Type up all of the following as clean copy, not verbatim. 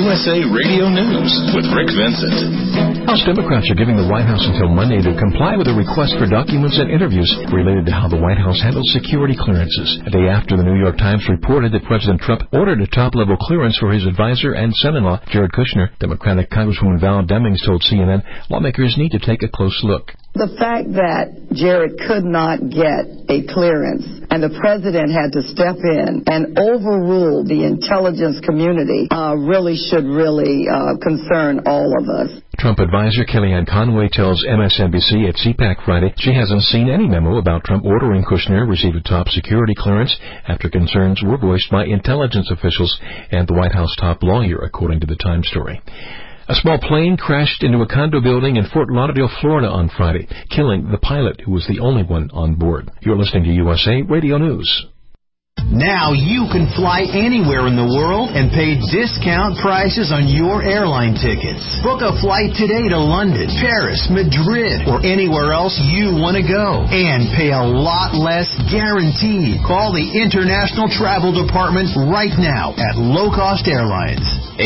USA Radio News with Rick Vincent. House Democrats are giving the White House until Monday to comply with a request for documents and interviews related to how the White House handles security clearances. A day after the New York Times reported that President Trump ordered a top-level clearance for his advisor and son-in-law, Jared Kushner, Democratic Congresswoman Val Demings told CNN lawmakers need to take a close look. The fact that Jared could not get a clearance and the president had to step in and overrule the intelligence community should concern all of us. Trump advisor Kellyanne Conway tells MSNBC at CPAC Friday she hasn't seen any memo about Trump ordering Kushner receive a top security clearance after concerns were voiced by intelligence officials and the White House top lawyer, according to the Times story. A small plane crashed into a condo building in Fort Lauderdale, Florida on Friday, killing the pilot, who was the only one on board. You're listening to USA Radio News. Now you can fly anywhere in the world and pay discount prices on your airline tickets. Book a flight today to London, Paris, Madrid, or anywhere else you want to go. And pay a lot less guaranteed. Call the International Travel Department right now at Low Cost Airlines.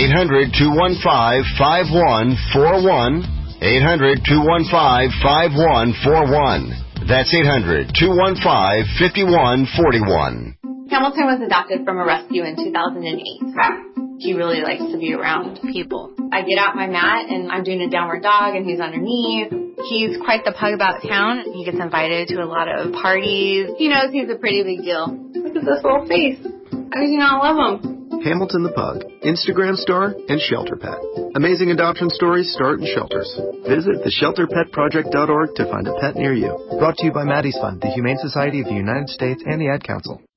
800-215-5141. 800-215-5141. That's 800-215-5141. Hamilton was adopted from a rescue in 2008. He really likes to be around people. I get out my mat and I'm doing a downward dog and he's underneath. He's quite the pug about town. He gets invited to a lot of parties. He knows he's a pretty big deal. Look at this little face. How do you not love him? Hamilton the Pug, Instagram star, and Shelter Pet. Amazing adoption stories start in shelters. Visit theshelterpetproject.org to find a pet near you. Brought to you by Maddie's Fund, the Humane Society of the United States, and the Ad Council.